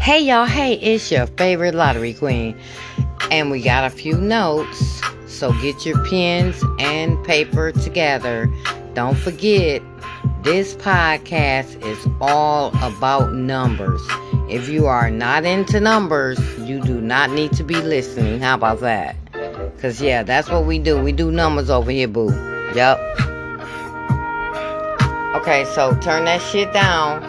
Hey y'all, hey, it's your favorite lottery queen. And we got a few notes, so get your pens and paper together. Don't forget, this podcast is all about numbers. If you are not into numbers, you do not need to be listening. How about that? Because, yeah, that's what we do. We do numbers over here, boo. Yup. Okay, so turn that shit down.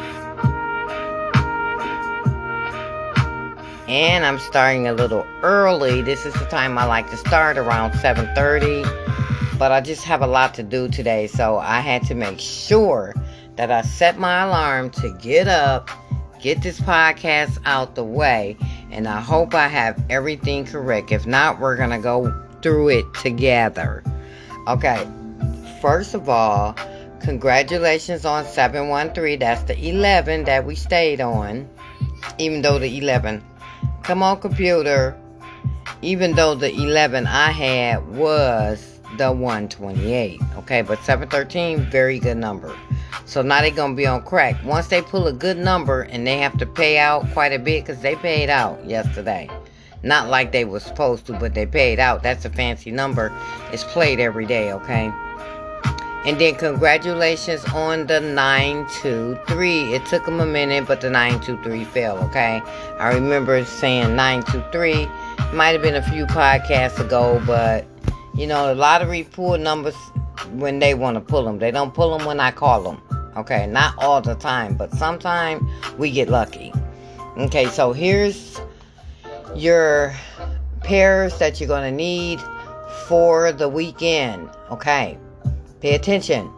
And I'm starting a little early. This is the time I like to start, around 7:30. But I just have a lot to do today, so I had to make sure that I set my alarm to get up, get this podcast out the way, and I hope I have everything correct. If not, we're going to go through it together. Okay, first of all, congratulations on 713. That's the 11 that we stayed on, even though the 11... Come on, computer. Even though the 11 I had was the 128. Okay, but 713, very good number. So now they're going to be on crack. Once they pull a good number and they have to pay out quite a bit, because they paid out yesterday. Not like they were supposed to, but they paid out. That's a fancy number. It's played every day, okay? And then congratulations on the 923. It took them a minute, but the 923 fell, okay? I remember saying 923. Might have been a few podcasts ago, but, you know, the lottery pull numbers when they want to pull them. They don't pull them when I call them, okay? Not all the time, but sometimes we get lucky. Okay, so here's your pairs that you're going to need for the weekend, okay? Pay attention.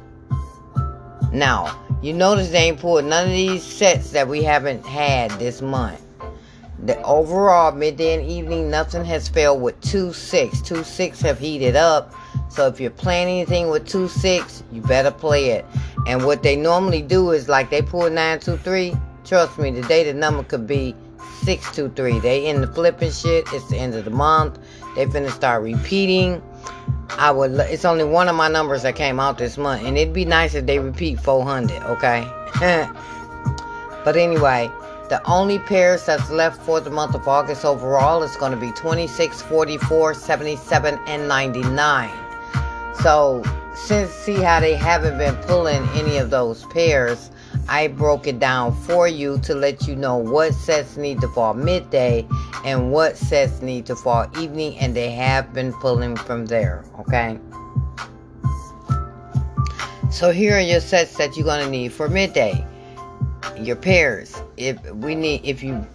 Now, you notice they ain't pulled none of these sets that we haven't had this month. The overall midday and evening, nothing has failed with 2-6. 2-6 have heated up. So if you're playing anything with 2-6, you better play it. And what they normally do is, like, they pull 923. Trust me, today the number could be 623. They in the flipping shit. It's the end of the month. They finna start repeating. It's only one of my numbers that came out this month, and it'd be nice if they repeat 400, okay? But anyway, the only pairs that's left for the month of August overall is going to be 26, 44, 77, and 99. So, see how they haven't been pulling any of those pairs, I broke it down for you to let you know what sets need to fall midday and what sets need to fall evening, and they have been pulling from there, okay? So here are your sets that you're going to need for midday. Your pairs. We need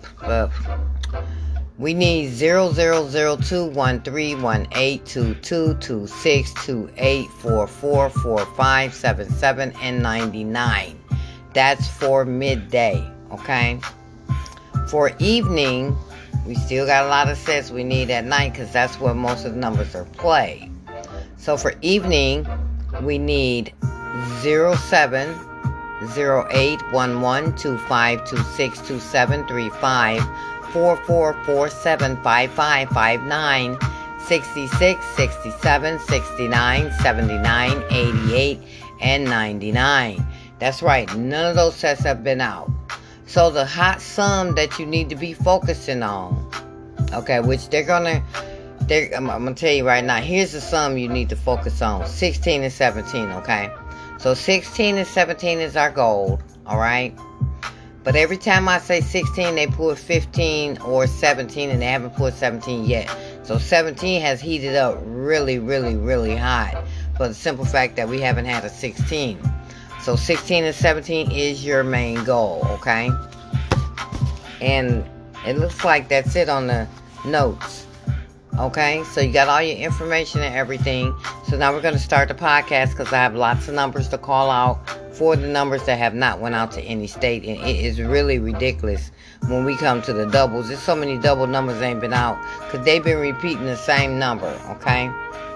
0002, 13, 18, 22, 26, 28, 44, 45, 77, and 99. That's for midday, okay? For evening, we still got a lot of sets we need at night, because that's where most of the numbers are played. So for evening, we need 07, 08, 11, 25, 26, 27, 35, 44, 47, 55, 59, 66, 67, 69, 79, 88, and 99. That's right, none of those sets have been out. So the hot sum that you need to be focusing on, okay, which I'm going to tell you right now, here's the sum you need to focus on, 16 and 17, okay? So 16 and 17 is our goal, all right? But every time I say 16, they pull 15 or 17, and they haven't pulled 17 yet. So 17 has heated up really, really, really hot for the simple fact that we haven't had a 16. So 16 and 17 is your main goal, okay? And it looks like that's it on the notes, okay? So you got all your information and everything. So now we're going to start the podcast, because I have lots of numbers to call out for the numbers that have not went out to any state. And it is really ridiculous when we come to the doubles. There's so many double numbers ain't been out, because they've been repeating the same number, okay?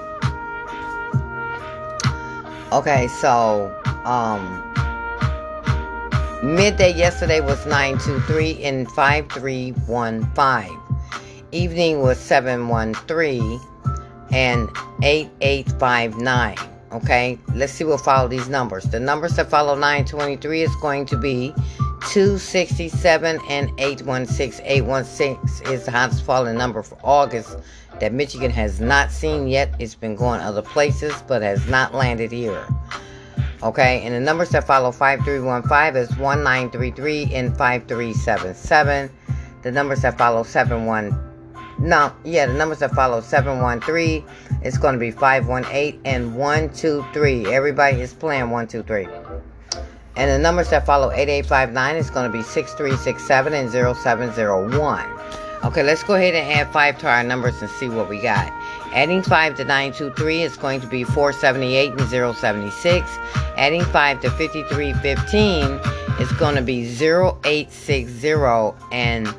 Okay, so midday yesterday was 923 and 5315. Evening was 713 and 8859. Okay, let's see what follow these numbers. The numbers that follow 923 is going to be 267 and 816. 816 is the hottest falling number for August that Michigan has not seen yet. It's been going other places, but has not landed here. Okay, and the numbers that follow 5315 is 1933 and 5377. The numbers that follow the numbers that follow 713 is going to be 518 and 123. Everybody is playing 123. And the numbers that follow 8859 is going to be 6367 and 0701. Okay, let's go ahead and add 5 to our numbers and see what we got. Adding 5 to 923 is going to be 478 and 076. Adding 5 to 5315 is going to be 0860 and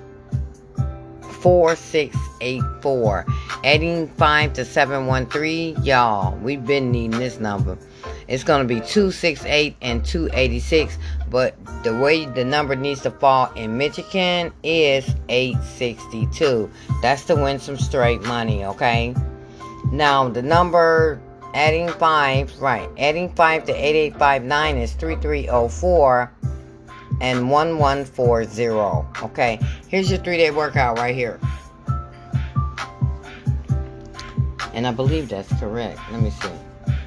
4684. Adding 5 to 713, y'all, we've been needing this number. It's going to be 268 and 286, but the way the number needs to fall in Michigan is 862. That's to win some straight money, okay? Now, the number adding 5 to 8859 is 3304 and 1140, okay? Here's your 3-day workout right here. And I believe that's correct. Let me see.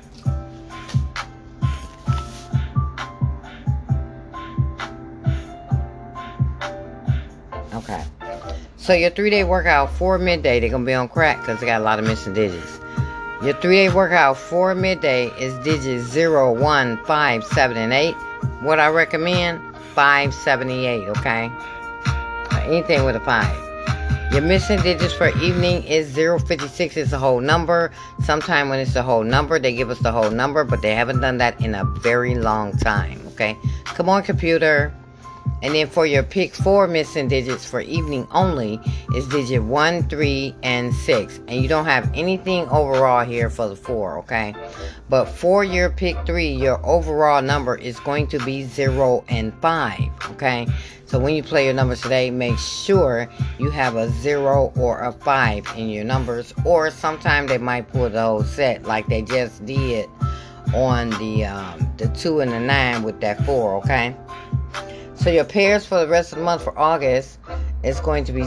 Okay, so your 3-day workout for midday, they're going to be on crack because they got a lot of missing digits. Your 3-day workout for midday is digits 0, 1, 5, 7, and 8. What I recommend, 5, 7, 8, okay? Anything with a 5. Your missing digits for evening is 056 is the whole number. Sometime when it's the whole number, they give us the whole number, but they haven't done that in a very long time, okay? Come on, computer. And then for your pick 4 missing digits for evening only is digit 1, 3, and 6. And you don't have anything overall here for the 4, okay? But for your pick 3, your overall number is going to be 0 and 5, okay? So when you play your numbers today, make sure you have a 0 or a 5 in your numbers. Or sometimes they might pull the whole set like they just did on the 2 and the 9 with that 4, okay? So your pairs for the rest of the month for August is going to be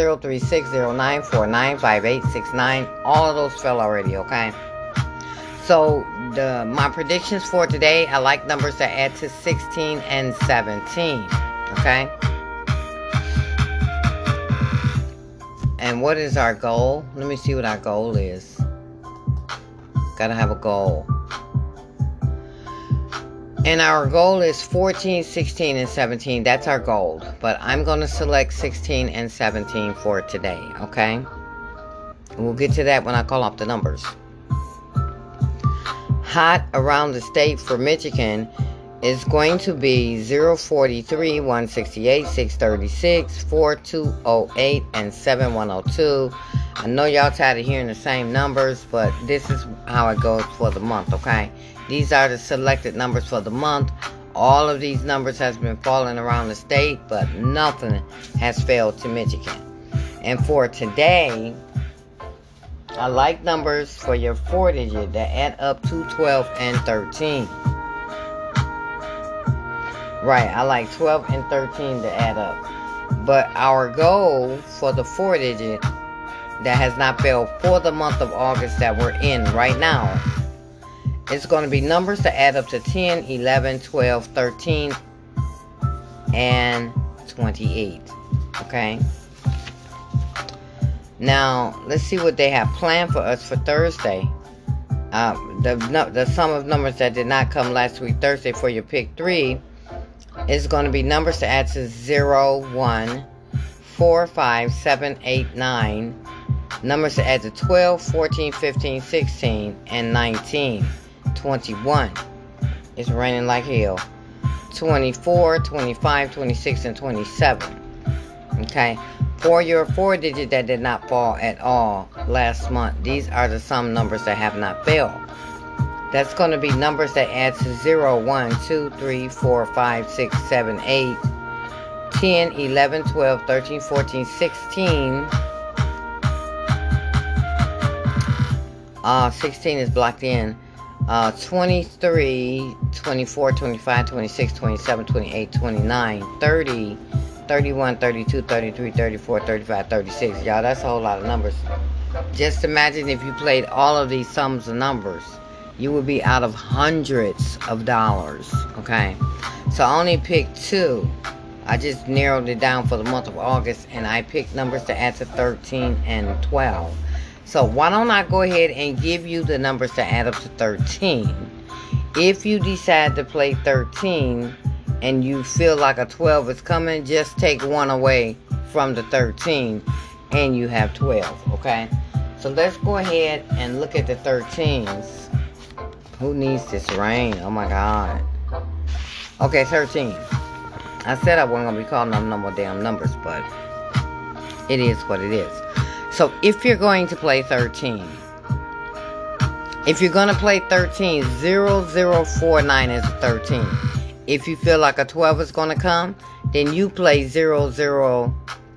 003609495869. All of those fell already, okay? So my predictions for today, I like numbers that add to 16 and 17, okay? And what is our goal? Let me see what our goal is. Gotta have a goal. And our goal is 14, 16, and 17. That's our goal. But I'm going to select 16 and 17 for today, okay? And we'll get to that when I call up the numbers. Hot around the state for Michigan is going to be 043, 168, 636, 4208, and 7102. I know y'all tired of hearing the same numbers, but this is how it goes for the month, okay? These are the selected numbers for the month. All of these numbers has been falling around the state, but nothing has failed to Michigan. And for today, I like numbers for your 4-digit that add up to 12 and 13. Right, I like 12 and 13 to add up. But our goal for the 4-digit that has not failed for the month of August that we're in right now, it's going to be numbers to add up to 10, 11, 12, 13, and 28. Okay? Now, let's see what they have planned for us for Thursday. The sum of numbers that did not come last week, Thursday, for your pick 3 is going to be numbers to add to 0, 1, 4, 5, 7, 8, 9. Numbers to add to 12, 14, 15, 16, and 19. 21. It's raining like hell. 24, 25, 26, and 27. Okay? For your 4-digit that did not fall at all last month, these are the sum numbers that have not failed. That's going to be numbers that add to 0, 1, 2, 3, 4, 5, 6, 7, 8, 10, 11, 12, 13, 14, 16. 16 is blocked in. 23, 24, 25, 26, 27, 28, 29, 30, 31, 32, 33, 34, 35, 36. Y'all, that's a whole lot of numbers. Just imagine if you played all of these sums of numbers. You would be out of hundreds of dollars. Okay? So I only picked 2. I just narrowed it down for the month of August, and I picked numbers to add to 13 and 12. So why don't I go ahead and give you the numbers to add up to 13. If you decide to play 13 and you feel like a 12 is coming, just take 1 away from the 13 and you have 12, okay? So let's go ahead and look at the 13s. Who needs this rain? Oh my God. Okay, 13. I said I wasn't going to be calling them no more damn numbers, but it is what it is. So if you're going to play 13, if you're going to play 13, 0049 is a 13. If you feel like a 12 is going to come, then you play 0039.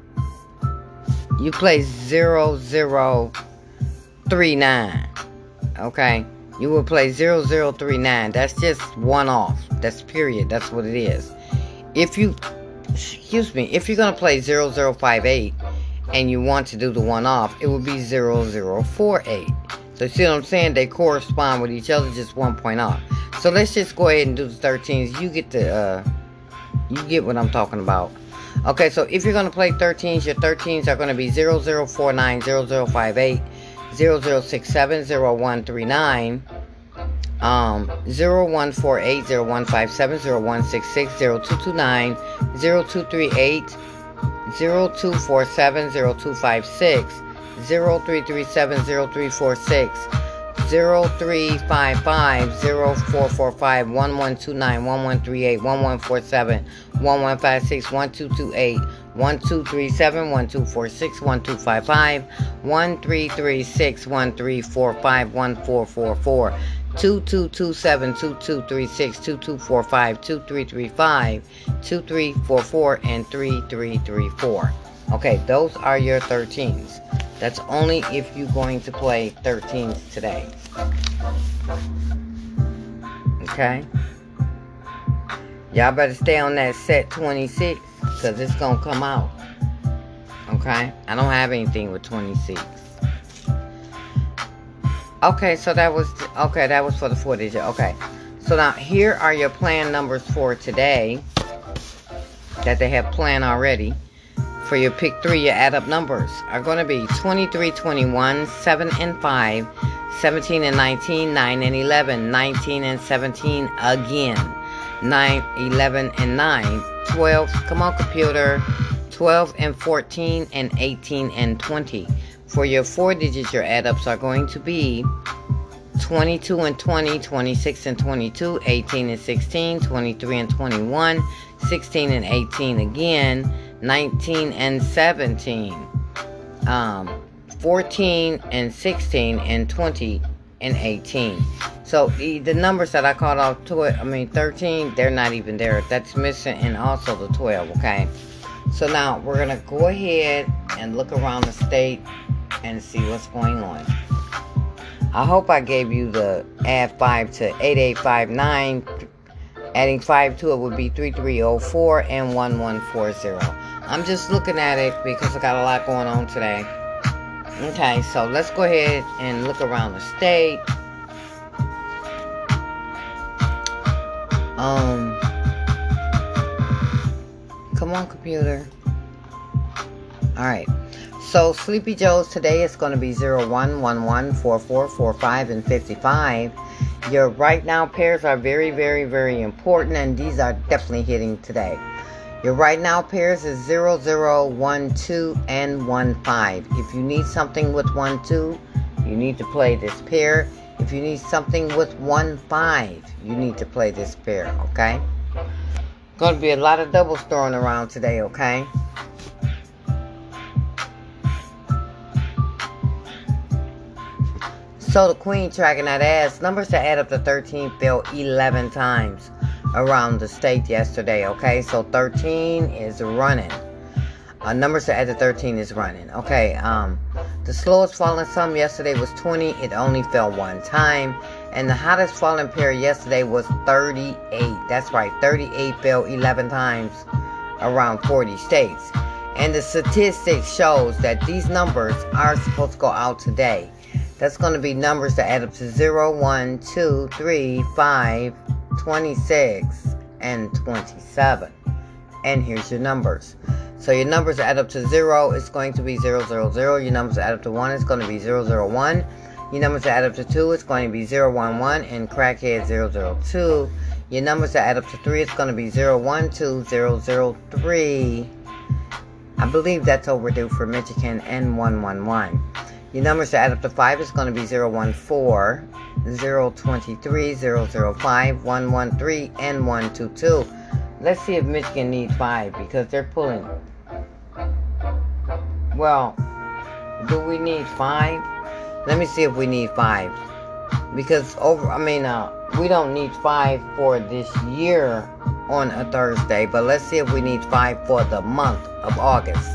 Okay? You will play 0039. That's just one off. That's period. That's what it is. If you're going to play 0058 and you want to do the one off, it would be 0048. So see what I'm saying? They correspond with each other, just 1 point off. So let's just go ahead and do the 13s. You get what I'm talking about. Okay, so if you're going to play 13s, your 13s are going to be 0049, 0058, 0067, 0139, 0148, 0157, 0166, 0229, 0238, 0247, 0256, 0337, 0346, 0355, 0445, 1129, 1138, 1147, 1156, 1228, 1237, 1246, 1255, 1336, 1345, 1444, 2227, 2236, 2245, 2335, 2344, and 3334. Okay, those are your 13s. That's only if you're going to play 13s today. Okay? Y'all better stay on that set 26, because it's going to come out. Okay? I don't have anything with 26. Okay, so that was for the 4 digit. Okay. So now here are your plan numbers for today that they have planned already. For your pick 3, your add up numbers are going to be 23, 21, 7 and 5, 17 and 19, 9 and 11, 19 and 17 again, 9, 11 and 9, 12, come on computer, 12 and 14 and 18 and 20. For your 4 digits, your add ups are going to be 22 and 20, 26 and 22, 18 and 16, 23 and 21, 16 and 18 again, 19 and 17, 14 and 16, and 20 and 18. So the numbers that I called off to it, 13, they're not even there. That's missing, and also the 12, okay? So now we're going to go ahead and look around the state and see what's going on. I hope I gave you the add 5 to 8859. Adding 5 to it would be 3304 and 1140. I'm just looking at it because I got a lot going on today. Okay, so let's go ahead and look around the state. Come on, computer. Alright. So Sleepy Joe's today is going to be 01, 11, 44, 45, and 55. Your right now pairs are very, very, very important, and these are definitely hitting today. Your right now pairs is 0, 0, 1, 2, and 1, 5. If you need something with 1, 2, you need to play this pair. If you need something with 1, 5, you need to play this pair, okay? Going to be a lot of doubles thrown around today, okay? So the queen tracking that ass. Numbers to add up to 13 fell 11 times around the state yesterday, okay? So 13 is running. Numbers to add to 13 is running. Okay, the slowest falling sum yesterday was 20. It only fell 1 time. And the hottest falling pair yesterday was 38. That's right, 38 fell 11 times around 40 states. And the statistics shows that these numbers are supposed to go out today. That's going to be numbers that add up to 0, 1, 2, 3, 5, 26, and 27. And here's your numbers. So your numbers add up to 0, it's going to be 0, 0, 0. Your numbers add up to 1, it's going to be 0, 0, 1. Your numbers add up to 2, it's going to be 0, 1, 1. And crackhead 0, 0, 2. Your numbers that add up to 3, it's going to be 0, 1, 2, 0, 0, 3. I believe that's overdue for Michigan, and 1, 1, 1. Your numbers that add up to 5 is going to be 0, 1, 4, 0, 23, 0, 0, 5, 1, 1, 3, and 1, 2, 2. Let's see if Michigan needs 5 because they're pulling. Well, do we need 5? Let me see if we need 5. Because we don't need 5 for this year on a Thursday, but let's see if we need 5 for the month of August.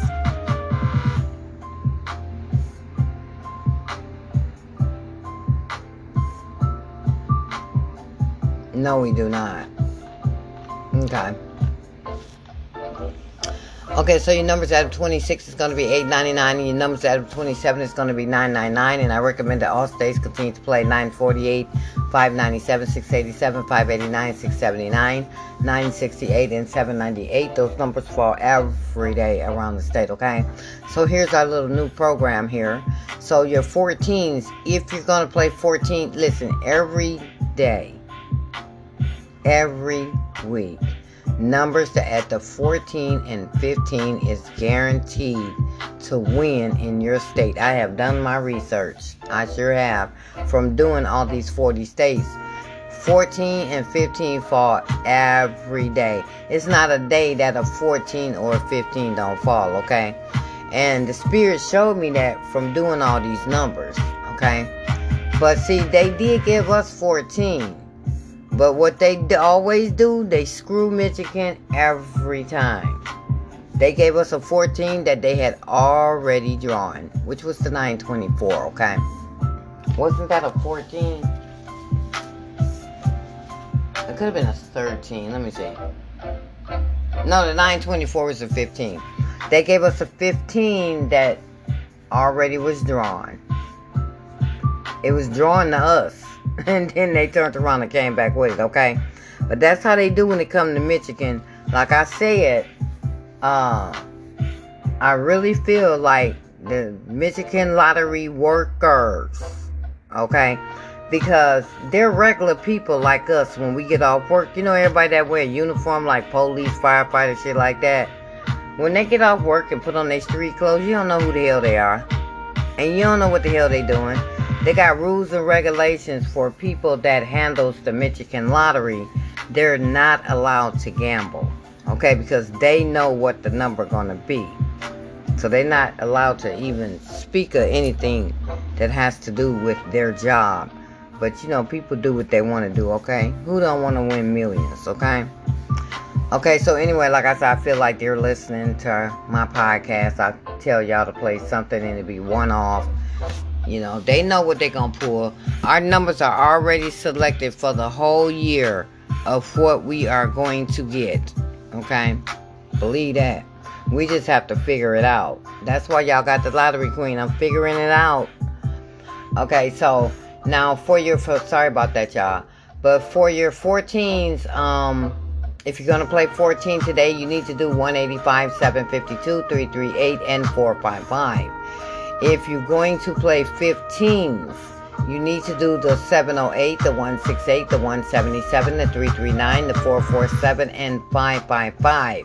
No, we do not. Okay. Okay, so your numbers out of 26 is going to be 899, and your numbers out of 27 is going to be 999, and I recommend that all states continue to play 948, 597, 687, 589, 679, 968, and 798. Those numbers fall every day around the state, okay? So here's our little new program here. So your 14s, if you're going to play 14, listen, every day, every week, numbers that at the 14 and 15 is guaranteed to win in your state. I have done my research. I sure have. From doing all these 40 states. 14 and 15 fall every day. It's not a day that a 14 or a 15 don't fall, okay? And the Spirit showed me that from doing all these numbers, okay? But see, they did give us 14. But what they always do, they screw Michigan every time. They gave us a 14 that they had already drawn, which was the 924, okay? Wasn't that a 14? It could have been a 13. Let me see. No, the 924 was a 15. They gave us a 15 that already was drawn. It was drawn to us. And then they turned around and came back with it, okay? But that's how they do when it comes to Michigan. Like I said, I really feel like the Michigan lottery workers, okay? Because they're regular people like us when we get off work. You know, everybody that wear a uniform like police, firefighter, shit like that. When they get off work and put on their street clothes, you don't know who the hell they are. And you don't know what the hell they doing. They got rules and regulations for people that handles the Michigan lottery. They're not allowed to gamble, okay? Because they know what the number gonna be. So they're not allowed to even speak of anything that has to do with their job. But you know, people do what they want to do, okay? Who don't want to win millions, okay? Okay, so anyway, like I said, I feel like they're listening to my podcast. I tell y'all to play something and it'll be one-off. You know, they know what they're going to pull. Our numbers are already selected for the whole year of what we are going to get. Okay? Believe that. We just have to figure it out. That's why y'all got the lottery queen. I'm figuring it out. Okay, so now sorry about that, y'all. But for your 14s, if you're going to play 14 today, you need to do 185, 752, 338, and 455. If you're going to play 15s, you need to do the 708, the 168, the 177, the 339, the 447, and 555.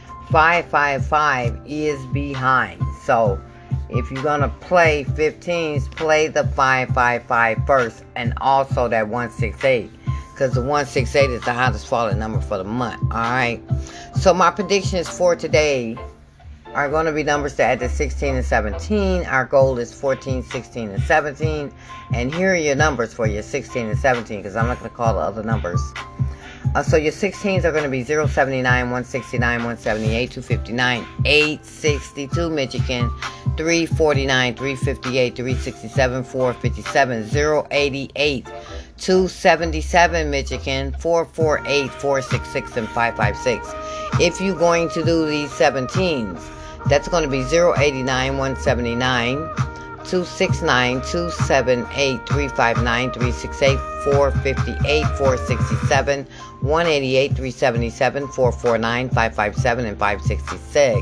555 is behind. So, if you're going to play 15s, play the 555 first, and also that 168. Because the 168 is the hottest falling number for the month. Alright? So, my predictions for today are going to be numbers that add to 16 and 17. Our goal is 14, 16, and 17. And here are your numbers for your 16 and 17, because I'm not going to call the other numbers. So your 16s are going to be 079, 169, 178, 259, 862 Michigan, 349, 358, 367, 457, 088, 277 Michigan, 448, 466, and 556. If you're going to do these 17s, that's going to be 089, 179, 269, 278, 359, 368, 458, 467, 188, 377, 449, 557, and 566.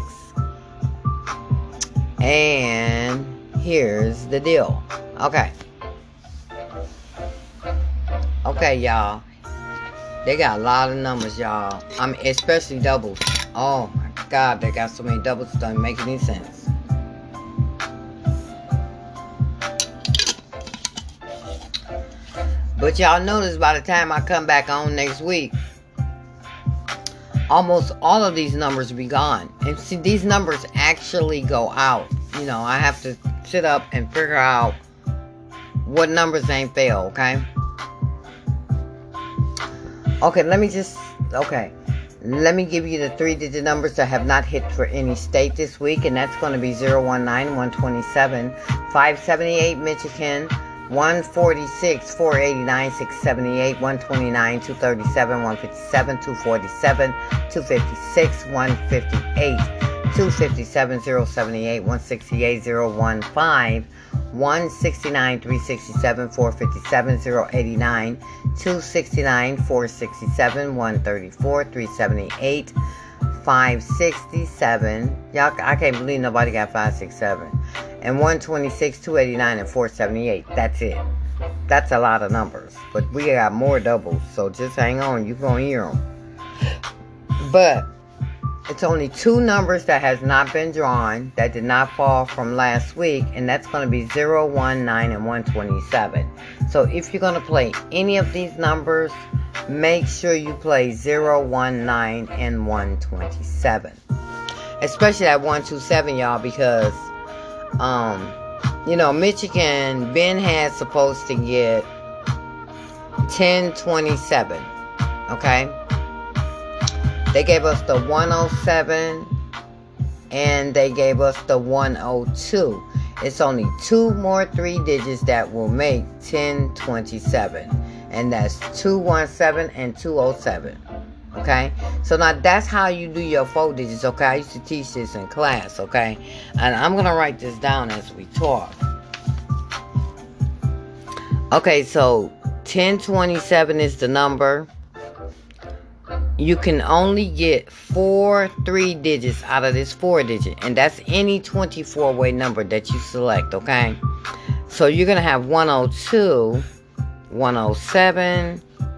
And here's the deal. Okay, y'all. They got a lot of numbers, y'all. Especially doubles. Oh my God, they got so many doubles, it doesn't make any sense. But y'all notice by the time I come back on next week, almost all of these numbers will be gone. And see, these numbers actually go out. You know, I have to sit up and figure out what numbers ain't fail, okay? Let me give you the 3-digit numbers that have not hit for any state this week, and that's going to be 019, 127, 578 Michigan, 146, 489, 678, 129, 237, 157, 247, 256, 158, 257, 078, 168, 015, 169, 367, 457, 089, 269, 467, 134, 378, 567. Y'all, I can't believe nobody got 567. And 126, 289, and 478. That's it. That's a lot of numbers. But we got more doubles, so just hang on. You're going to hear them. But it's only 2 numbers that has not been drawn that did not fall from last week, and that's going to be 0, 1, 9, and 127. So if you're going to play any of these numbers, make sure you play 0, 1, 9, and 127. Especially that 127, y'all, because, you know, Michigan, Ben had supposed to get 1027, okay? They gave us the 107 and they gave us the 102. It's only 2 more 3 digits that will make 1027. And that's 217 and 207. Okay? So now that's how you do your 4 digits, okay? I used to teach this in class, okay? And I'm going to write this down as we talk. Okay, so 1027 is the number. You can only get 4 3 digits out of this 4 digit. And that's any 24-way number that you select, okay? So you're going to have 102, 107,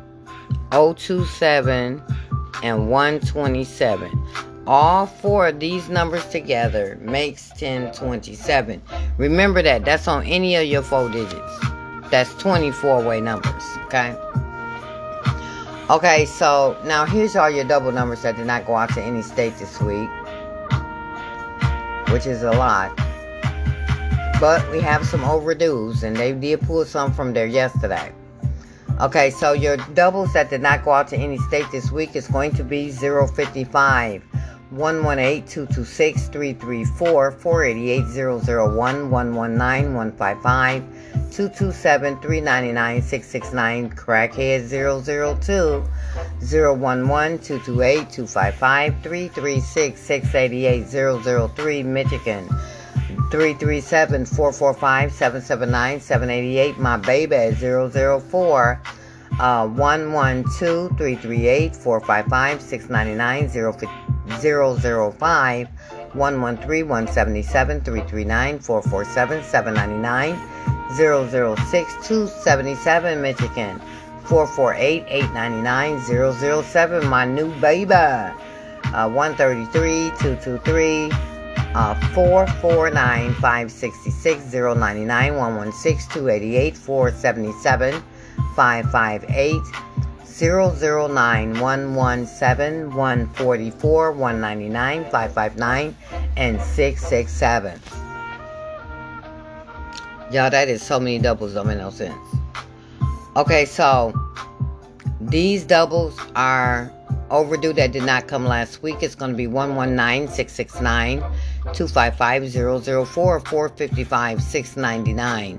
027, and 127. All 4 of these numbers together makes 1027. Remember that. That's on any of your 4 digits. That's 24-way numbers, okay? Okay, so now here's all your double numbers that did not go out to any state this week, which is a lot. But we have some overdues, and they did pull some from there yesterday. Okay, so your doubles that did not go out to any state this week is going to be 055, 118, 226, 334, 488, 001, 119, 155, 227, 399, 669, crackhead 002, 011, 228, 255, 336, 688, 003, Michigan, 337, 445, 779, 788, my baby 004, 112, 338, 455, 699, 005, 113, 177, 339, 447, 799, 006, 277, Michigan, 448, 899, 007, my new baby, 133, 223, 449, 566, 099, 116, 288, 477, 558, 009, 117, 144, 199, 559, and 667. Y'all, that is so many doubles, don't make no sense. Okay, so these doubles are overdue that did not come last week. It's going to be 119, 669, 255-004, 455-699,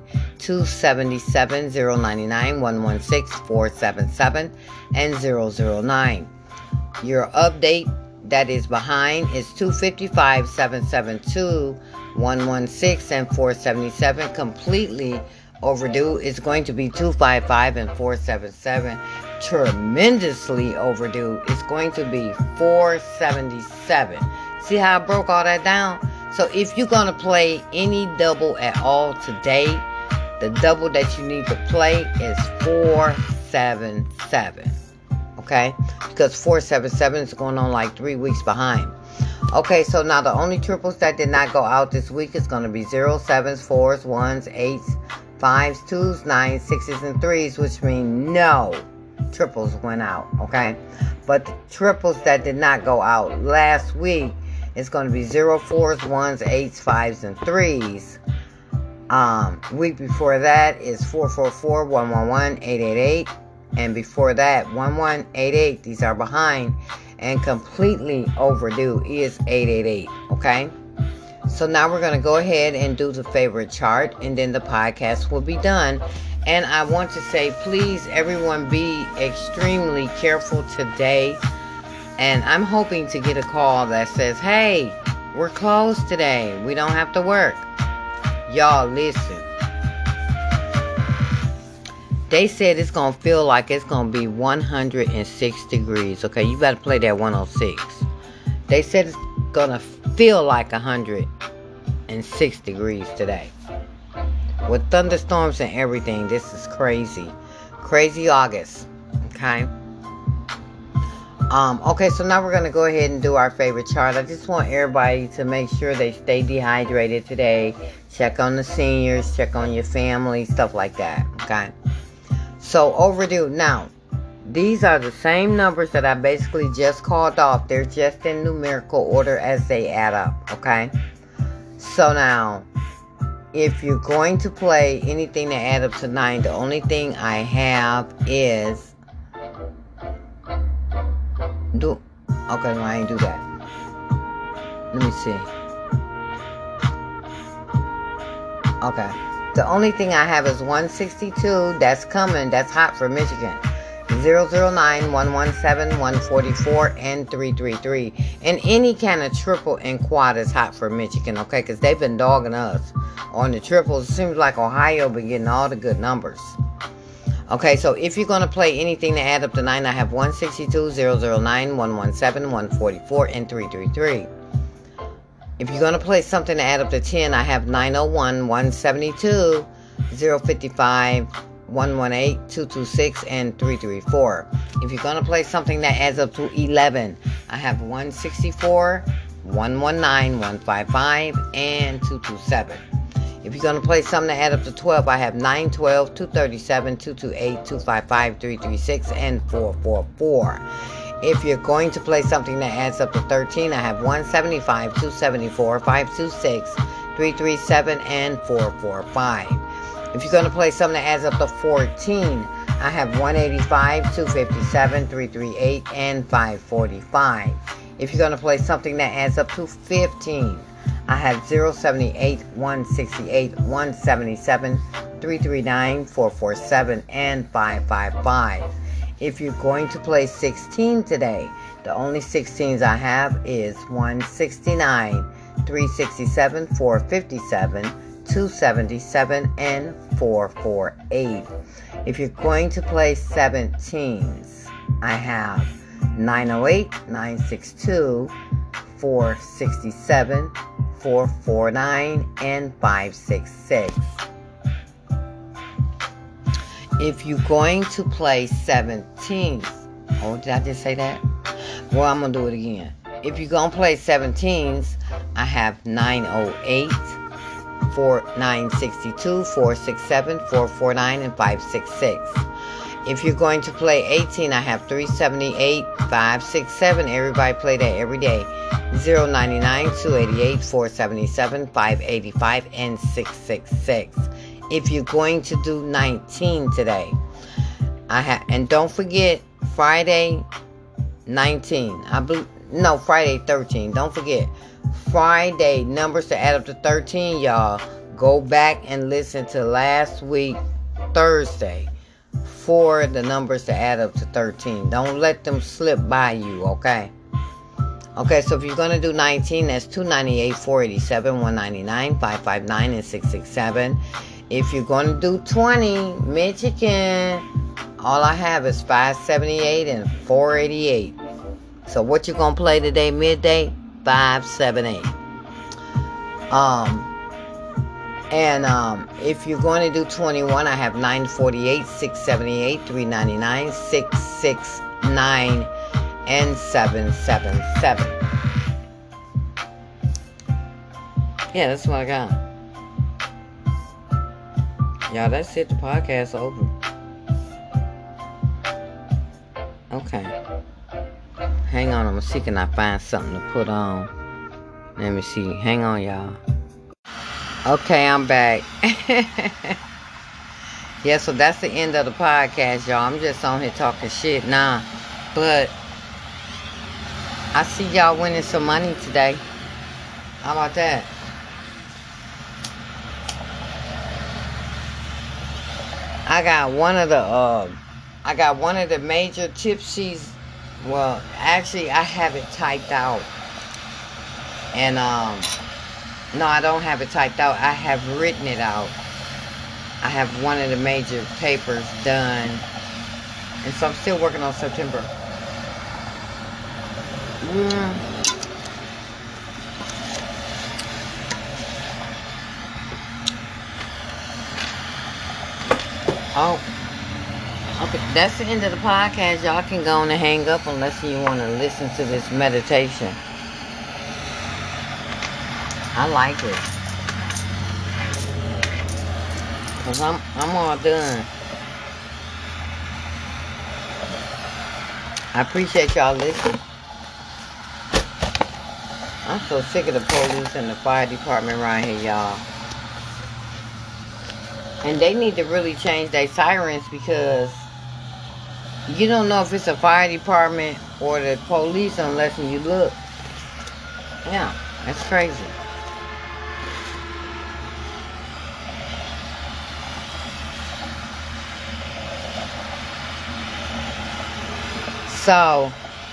277-099, 116-477, and 009. Your update that is behind is 255-772, 116, and 477. Completely overdue is going to be 255 and 477. Tremendously overdue is going to be 477. See how I broke all that down? So if you're going to play any double at all today, the double that you need to play is 477. Okay? Because 477 is going on like 3 weeks behind. Okay, so now the only triples that did not go out this week is going to be 0, 7s, 4s, 1s, 8s, 5s, 2s, 9s, 6s, and 3s, which means no triples went out. Okay? But the triples that did not go out last week, it's going to be 0, 4s, 1s, 8s, 5s, and 3s. Week before that is 444, 111, 888. And before that, 1188. These are behind. And completely overdue is 888. Okay? So now we're going to go ahead and do the favorite chart. And then the podcast will be done. And I want to say, please, everyone, be extremely careful today. And I'm hoping to get a call that says, hey, we're closed today. We don't have to work. Y'all, listen. They said it's going to feel like it's going to be 106 degrees. Okay, you better play that 106. They said it's going to feel like 106 degrees today. With thunderstorms and everything, this is crazy. Crazy August. Okay. Okay, so now we're going to go ahead and do our favorite chart. I just want everybody to make sure they stay dehydrated today. Check on the seniors, check on your family, stuff like that. Okay. So overdue. Now, these are the same numbers that I basically just called off. They're just in numerical order as they add up. Okay. So now, if you're going to play anything that add up to 9, the only thing I have is okay, no, I ain't do that. Let me see. Okay. The only thing I have is 162. That's coming. That's hot for Michigan. 009, 117, 144, and 333. And any kind of triple and quad is hot for Michigan, okay? Because they've been dogging us on the triples. It seems like Ohio been getting all the good numbers. Okay, so if you're going to play anything to add up to 9, I have 162, 009, 117, 144, and 333. If you're going to play something to add up to 10, I have 901, 172, 055, 118, 226, and 334. If you're going to play something that adds up to 11, I have 164, 119, 155, and 227. If you're going to play something that add up to 12, I have 912, 237, 228, 255, 336, and 444. If you're going to play something that adds up to 13, I have 175, 274, 526, 337, and 445. If you're going to play something that adds up to 14, I have 185, 257, 338, and 545. If you're going to play something that adds up to 15, I have 078, 168, 177, 339, 447, and 555. If you're going to play 16 today, the only 16s I have is 169, 367, 457, 277, and 448. If you're going to play 17s, I have 908, 962, 467, 449, and 566. If you're going to play 17s, oh, did I just say that? Well, I'm going to do it again. If you're going to play 17s, I have 908, 962, 467, 449, and 566. If you're going to play 18, I have 378, 567. Everybody play that every day. 099, 288, 477, 585, and 666. If you're going to do 19 today, and don't forget Friday 19. Friday 13. Don't forget Friday, numbers to add up to 13, y'all. Go back and listen to last week, Thursday, for the numbers to add up to 13. Don't let them slip by you, okay? Okay, so if you're going to do 19, that's 298, 487, 199, 559, and 667. If you're going to do 20, Michigan, all I have is 578 and 488. So what you going to play today, midday? 578. If you're going to do 21, I have 948, 678, 399, 669, and 777. Yeah, that's what I got. Y'all, that's it. The podcast over. Okay. Hang on, I'm gonna see can I find something to put on. Let me see. Hang on, y'all. Okay, I'm back. Yeah, so that's the end of the podcast, y'all. I'm just on here talking shit now. But I see y'all winning some money today. How about that? I got one of the major tip sheets. Well, actually, I have it typed out. And, no, I don't have it typed out. I have written it out. I have one of the major papers done. And so I'm still working on September. Oh. Okay, that's the end of the podcast. Y'all can go on and hang up unless you want to listen to this meditation. I like it. Because I'm all done. I appreciate y'all listening. I'm so sick of the police and the fire department around here, y'all. And they need to really change their sirens because you don't know if it's a fire department or the police unless you look. Yeah, that's crazy. So,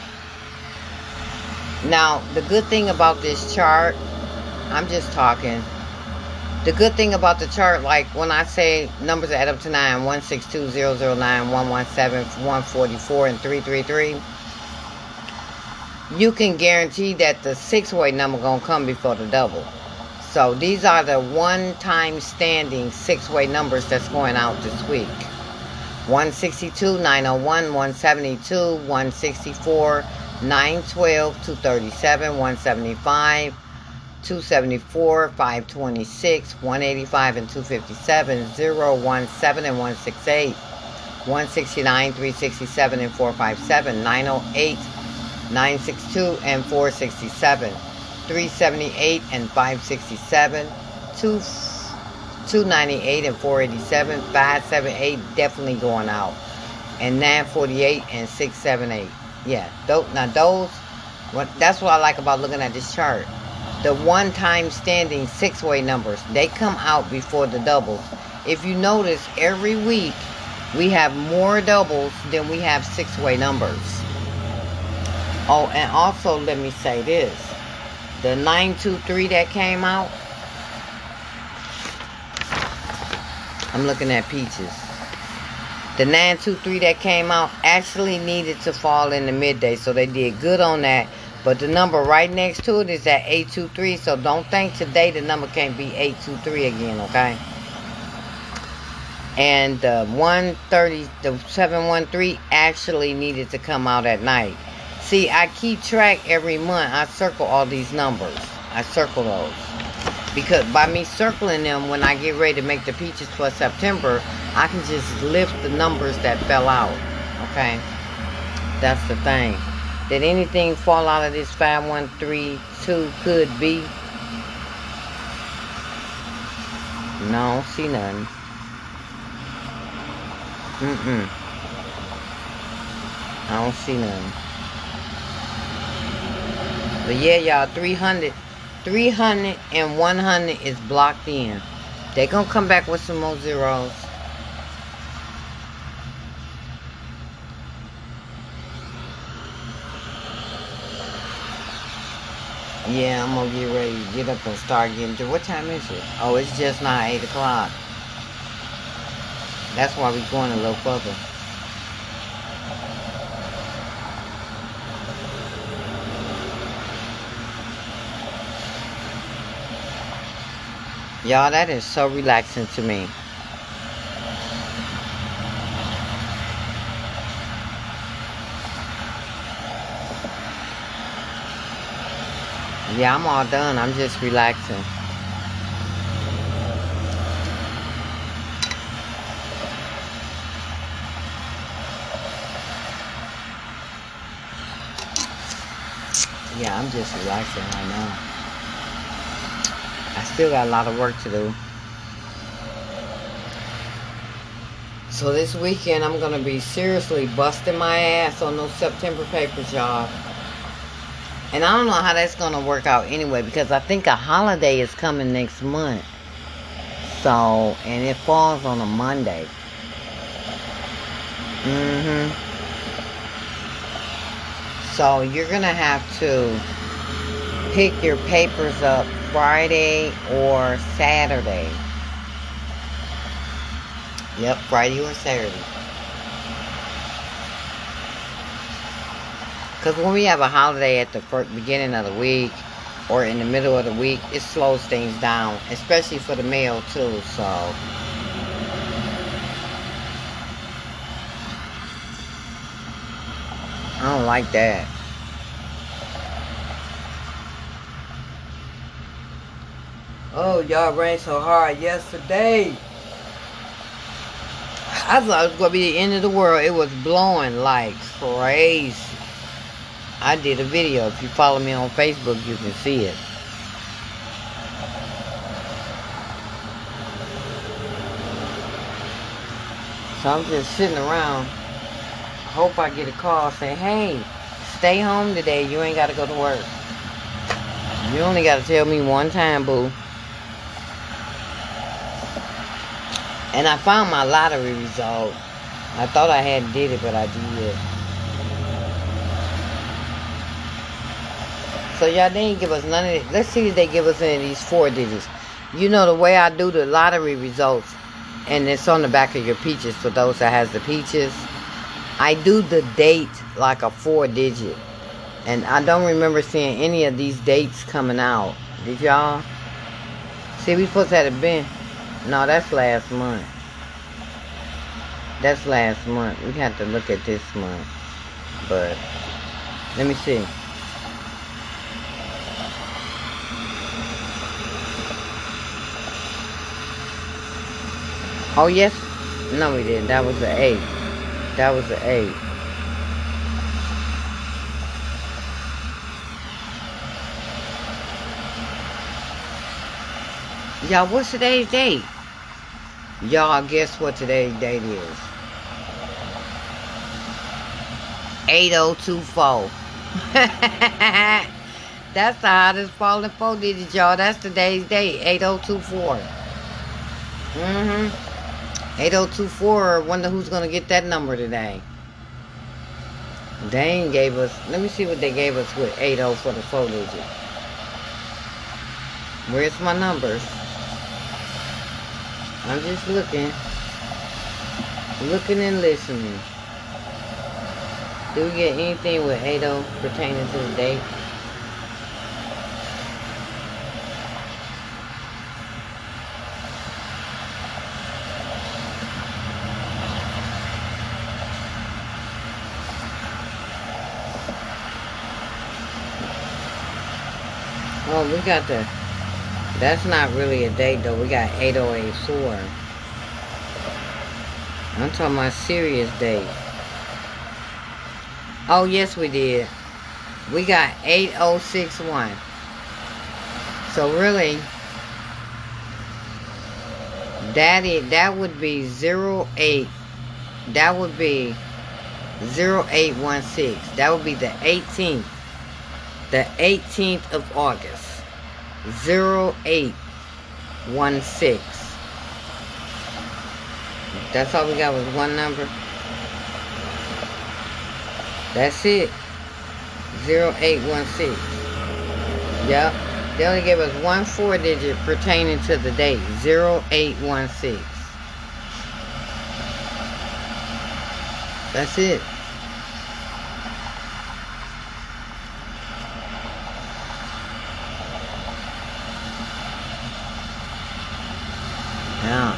now, the good thing about this chart, I'm just talking. The good thing about the chart, like when I say numbers add up to 9, 162, 009, 117, 144, and 333, you can guarantee that the 6-way number going to come before the double. So, these are the one-time standing 6-way numbers that's going out this week. 162, 901, 172, 164, 912, 237, 175, 274, 526, 185, and 257, 017, and 168, 169, 367, and 457, 908, 962, and 467, 378, and 567, 298 and 487, 578 definitely going out, and 948 and 678. Yeah, now those, that's what I like about looking at this chart. The one-time standing 6-way numbers, they come out before the doubles. If you notice, every week we have more doubles than we have 6-way numbers. Oh, and also let me say this: the 923 that came out. I'm looking at peaches. The 923 that came out actually needed to fall in the midday, so they did good on that. But the number right next to it is at 823, so don't think today the number can't be 823 again, okay? And the 130, the 713 actually needed to come out at night. See, I keep track every month. I circle all these numbers. I circle those. Because by me circling them, when I get ready to make the peaches for September, I can just lift the numbers that fell out. Okay? That's the thing. Did anything fall out of this 5132? Could be. No, I don't see nothing. I don't see nothing. But yeah, y'all, 300. 300 and 100 is blocked in. They're going to come back with some more zeros. Yeah, I'm going to get ready to get up and start getting to... What time is it? Oh, it's just now 8 o'clock. That's why we're going a little further. Y'all, that is so relaxing to me. Yeah, I'm all done. I'm just relaxing. Yeah, I'm just relaxing right now. I still got a lot of work to do. So this weekend, I'm going to be seriously busting my ass on those September papers, y'all. And I don't know how that's going to work out anyway, because I think a holiday is coming next month. So, and it falls on a Monday. So you're going to have to pick your papers up Friday or Saturday. Yep, Friday or Saturday. Because when we have a holiday at the beginning of the week or in the middle of the week, it slows things down, especially for the mail too, so. I don't like that. Oh, y'all rained so hard yesterday. I thought it was going to be the end of the world. It was blowing like crazy. I did a video. If you follow me on Facebook, you can see it. So I'm just sitting around. Hope I get a call saying, hey, stay home today. You ain't got to go to work. You only got to tell me one time, boo. And I found my lottery result. I thought I hadn't did it, but I did. So y'all, they ain't give us none of it. Let's see if they give us any of these 4 digits. You know the way I do the lottery results, and it's on the back of your peaches for those that has the peaches. I do the date like a 4 digit. And I don't remember seeing any of these dates coming out. Did y'all? See, we supposed to have been. No, that's last month. That's last month. We have to look at this month. But, let me see. Oh, yes. No, we didn't. That was the 8. That was the 8. Y'all, what's today's date? Y'all, guess what today's date is? 8024. That's the hottest falling 4 digits, y'all. That's today's date. 8024. 8024. Wonder who's gonna get that number today. They ain't gave us. Let me see what they gave us with 80 for the 4 digit. Where's my numbers? I'm just looking and listening. Do we get anything with 80 pertaining to the date? Oh, we got the... That's not really a date, though. We got 8084. I'm talking about serious date. Oh, yes, we did. We got 8061. So, really, that would be 08. That would be 0816. That would be the 18th. The 18th of August. 0816. That's all we got was one number. That's it. 0816. Yep. They only gave us one 4-digit pertaining to the date. 0816. That's it. Yeah.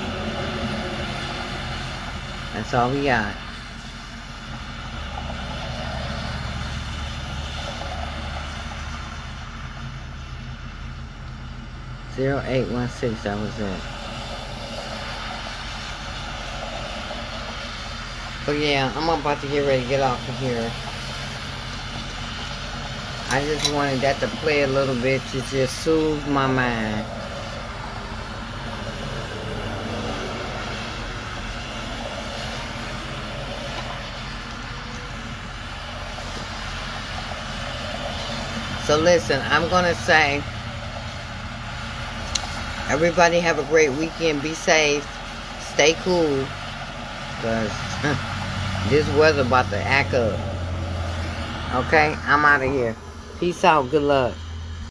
That's all we got. Zero 0816, that was it. But yeah, I'm about to get ready to get off of here. I just wanted that to play a little bit to just soothe my mind. So listen, I'm going to say, everybody have a great weekend. Be safe. Stay cool. Because this weather about to act up. Okay? I'm out of here. Peace out. Good luck.